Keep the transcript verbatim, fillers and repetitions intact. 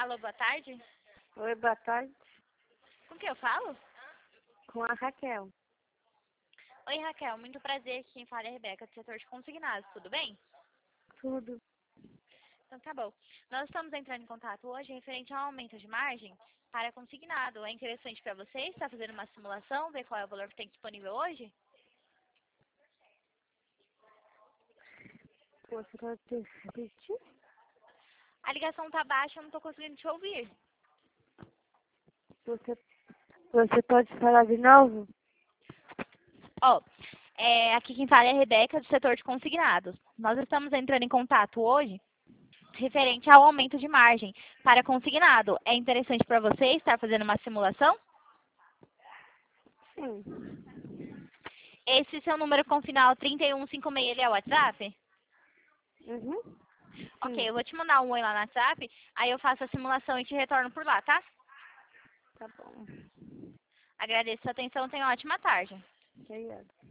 Alô, boa tarde. Oi, boa tarde. Com quem eu falo? Com a Raquel. Oi, Raquel. Muito prazer. Quem fala é a Rebeca, do setor de consignados. Tudo bem? Tudo. Então tá bom. Nós estamos entrando em contato hoje referente ao aumento de margem para consignado. É interessante para você? Está fazendo uma simulação, ver qual é o valor que tem disponível hoje? Você pode repetir? A ligação está baixa, eu não estou conseguindo te ouvir. Você, você pode falar de novo? Ó, é, aqui quem fala é a Rebeca, do setor de consignados. Nós estamos entrando em contato hoje referente ao aumento de margem para consignado. É interessante para você estar fazendo uma simulação? Sim. Esse seu número com final trinta e um cinquenta e seis, ele é o WhatsApp? Uhum. Ok, Sim. eu vou te mandar um oi lá no WhatsApp, aí eu faço a simulação e te retorno por lá, tá? Tá bom. Agradeço a sua atenção, tenha uma ótima tarde. Obrigada.